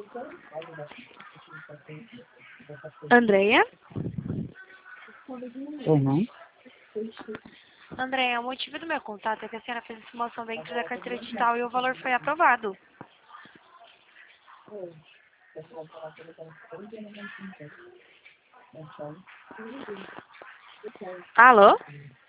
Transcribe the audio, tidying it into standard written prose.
Andréia? Uhum. Andréia, o motivo do meu contato é que a senhora fez a simulação dentro da carteira digital e o valor foi aprovado. Alô?